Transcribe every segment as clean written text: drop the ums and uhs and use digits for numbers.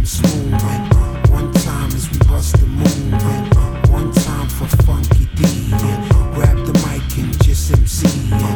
Smooth. One time as we bust the move. One time for Funky D. Grab the mic and just MC.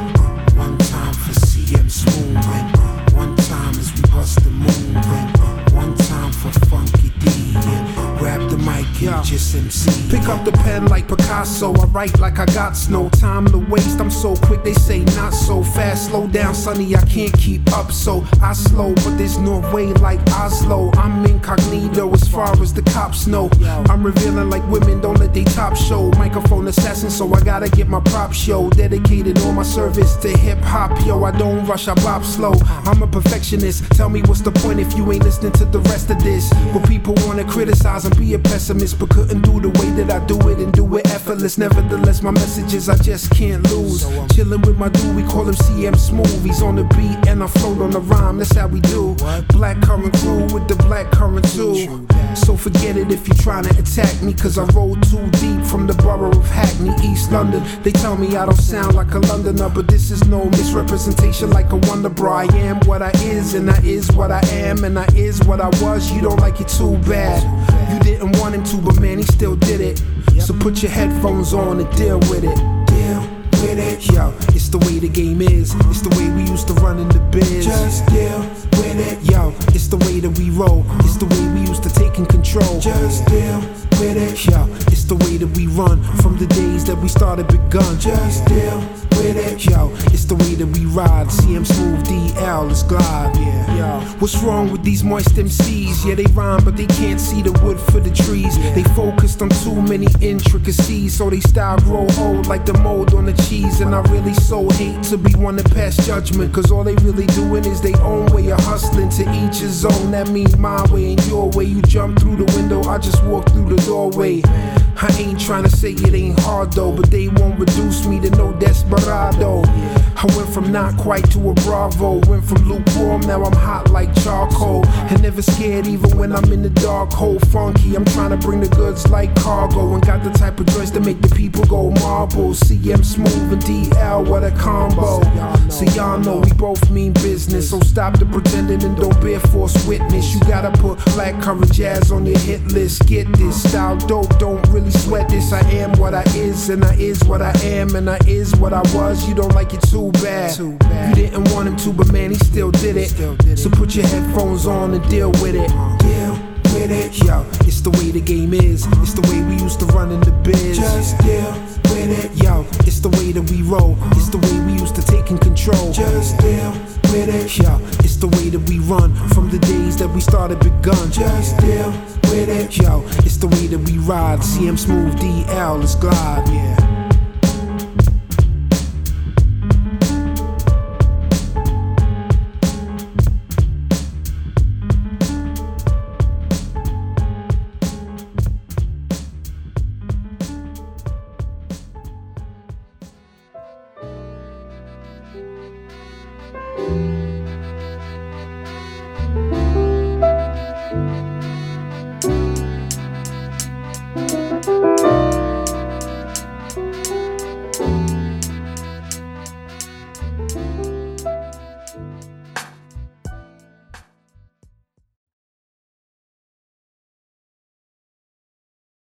One time for CM Smooth. One time as we bust the move. One time for Funky D. Grab the mic and just MC. Pick up the pen like Picasso. I write like I got no time to waste. I'm so quick, they say not so fast. Slow down, sonny, I can't keep up, so I slow. But there's no way like Oslo. I'm incognito as far as the cops know. I'm revealing like women don't let they top show. Microphone assassin, so I gotta get my prop show. Dedicated all my service to hip hop, yo. I don't rush, I bop slow. I'm a perfectionist. Tell me what's the point if you ain't listening to the rest of this? But people wanna criticize and be a pessimist, but couldn't do the way that I do it and do it effortless. Nevertheless, my messages I just can't lose. Chillin' with my dude, we call him CM Smooth. He's on the beat and I float on the rhyme, that's how we do. Black current crew with the black current too. So forget it if you're trying to attack me, cause I roll too deep from the borough of Hackney, East London. They tell me I don't sound like a Londoner, but this is no misrepresentation like a wonder, bro. I am what I is, and I is what I am, and I is what I was. You don't like it too bad. You didn't want him to, but man, he still did it. So put your headphones on and deal with it. Deal with it. Yo, it's the way the game is. It's the way we used to run in the biz. Just deal with it. Yo, it's the way that we roll. It's the way we used to take in control. Just deal with it. Yo, it's the way that we run from the days that we started begun. Just deal with it. Yo, it's the way that we ride. CM Smooth DL, let's glide. Yeah. Yo, what's wrong with these moist MCs? Yeah, they rhyme, but they can't see the wood for the trees. They focused on too many intricacies, so they style grow old like the mold on the cheese. And I really so hate to be one to pass judgment, cause all they really doing is their own way of hustling. To each his own, that means my way and your way. You jump through the window, I just walk through the doorway. I ain't trying to say it ain't hard though, but they won't reduce me to no desperado. I went from not quite to a Bravo. Went from lukewarm, now I'm hot like charcoal. And never scared even when I'm in the dark hole. Funky, I'm trying to bring the goods like cargo. And got the type of joints to make the people go marble. CM Smooth and DL, what a combo. So y'all know we both mean business, so stop the pretending and don't bear false witness. You gotta put black current jazz on your hit list. Get this style dope, don't really sweat this. I am what I is, and I is what I am, and I is what I was. You don't like it too bad. You didn't want him to, but man, he still did it. So put your headphones on and deal with it. Deal with it. Yo, it's the way the game is. It's the way we used to run in the biz. Just deal with it. Yo, it's the way that we roll. It's the way we used to take in control. Just deal with it. Yo, it's the way that we run from the days that we started begun. Just deal with it. Yo, it's the way that we ride. CM Smooth DL, let's glide. Yeah.